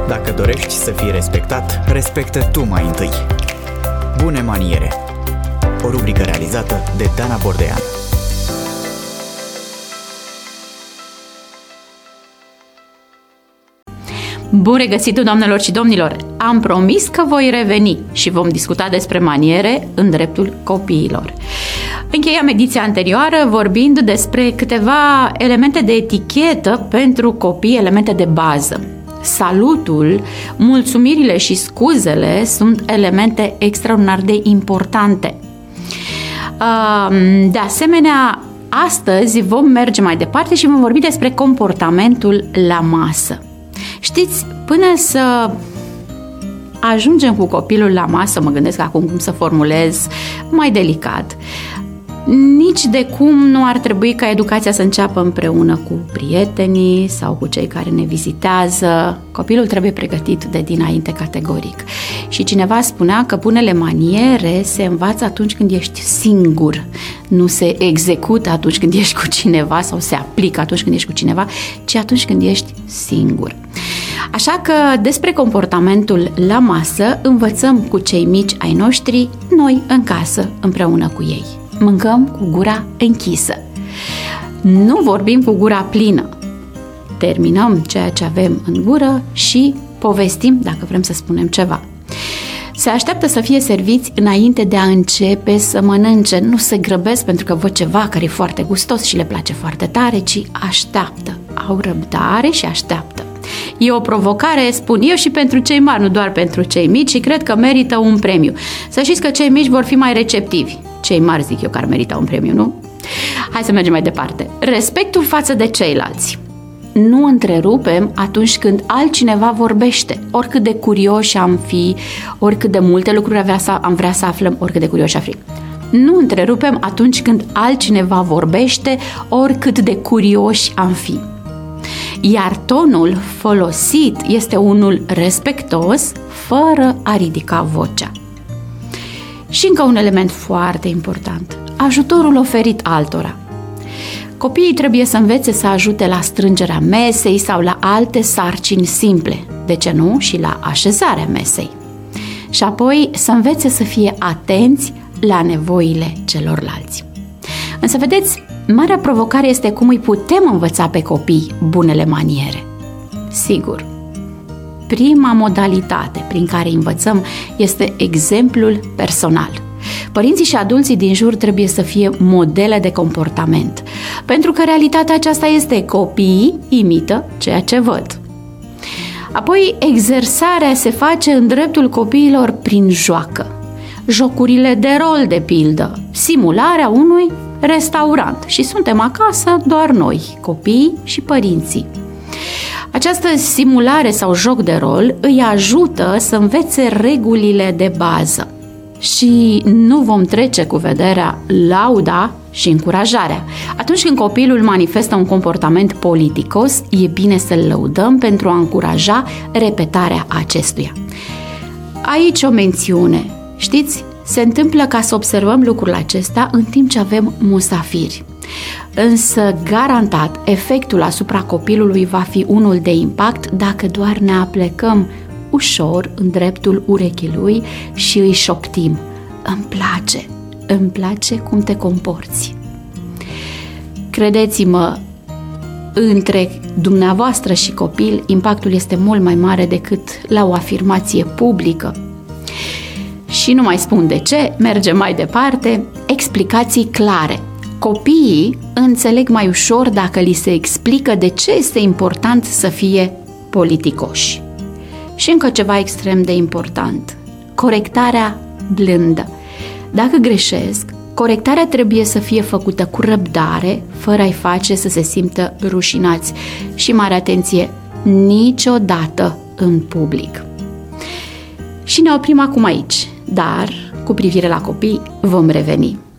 Dacă dorești să fii respectat, respectă tu mai întâi. Bune maniere. O rubrică realizată de Dana Bordean. Bun regăsit, doamnelor și domnilor! Am promis că voi reveni și vom discuta despre maniere în dreptul copiilor. Încheiam ediția anterioară vorbind despre câteva elemente de etichetă pentru copii, elemente de bază. Salutul, mulțumirile și scuzele sunt elemente extraordinar de importante. De asemenea, astăzi vom merge mai departe și vom vorbi despre comportamentul la masă. Știți, până să ajungem cu copilul la masă, mă gândesc acum cum să formulez mai delicat, nici de cum nu ar trebui ca educația să înceapă împreună cu prietenii sau cu cei care ne vizitează. Copilul trebuie pregătit de dinainte categoric. Și cineva spunea că bunele maniere se învață atunci când ești singur, nu se execută atunci când ești cu cineva sau se aplică atunci când ești cu cineva, ci atunci când ești singur. Așa că despre comportamentul la masă învățăm cu cei mici ai noștri, noi în casă împreună cu ei. Mâncăm cu gura închisă. Nu vorbim cu gura plină. Terminăm ceea ce avem în gură și povestim dacă vrem să spunem ceva. Se așteaptă să fie serviți înainte de a începe să mănânce. Nu se grăbesc pentru că văd ceva care e foarte gustos și le place foarte tare, ci așteaptă. Au răbdare și așteaptă. E o provocare, spun eu, și pentru cei mari, nu doar pentru cei mici, și cred că merită un premiu. Să știți că cei mici vor fi mai receptivi. Cei mari zic eu că ar merita un premiu, nu? Hai să mergem mai departe. Respectul față de ceilalți. Nu întrerupem atunci când altcineva vorbește. Oricât de curioși am fi, oricât de multe lucruri am vrea să aflăm, oricât de curioși am fi. Nu întrerupem atunci când altcineva vorbește, oricât de curioși am fi. Iar tonul folosit este unul respectos, fără a ridica vocea. Și încă un element foarte important, ajutorul oferit altora. Copiii trebuie să învețe să ajute la strângerea mesei sau la alte sarcini simple, de ce nu și la așezarea mesei. Și apoi să învețe să fie atenți la nevoile celorlalți. Însă vedeți, marea provocare este cum îi putem învăța pe copii bunele maniere. Sigur, prima modalitate prin care învățăm este exemplul personal. Părinții și adulții din jur trebuie să fie modele de comportament, pentru că realitatea aceasta este: copiii imită ceea ce văd. Apoi, exersarea se face în dreptul copiilor prin joacă. Jocurile de rol, de pildă, simularea unui restaurant și suntem acasă doar noi, copiii și părinții. Această simulare sau joc de rol îi ajută să învețe regulile de bază și nu vom trece cu vederea lauda și încurajarea. Atunci când copilul manifestă un comportament politicos, e bine să-l lăudăm pentru a încuraja repetarea acestuia. Aici o mențiune. Știți, se întâmplă ca să observăm lucrul acesta în timp ce avem musafiri. Însă, garantat, efectul asupra copilului va fi unul de impact dacă doar ne aplecăm ușor în dreptul urechii lui și îi șoptim: îmi place cum te comporți. Credeți-mă, între dumneavoastră și copil, impactul este mult mai mare decât la o afirmație publică. Și nu mai spun de ce, mergem mai departe, explicații clare. Copiii înțeleg mai ușor dacă li se explică de ce este important să fie politicoși. Și încă ceva extrem de important, corectarea blândă. Dacă greșesc, corectarea trebuie să fie făcută cu răbdare, fără a-i face să se simtă rușinați. Și mare atenție, niciodată în public. Și ne oprim acum aici, dar cu privire la copii vom reveni.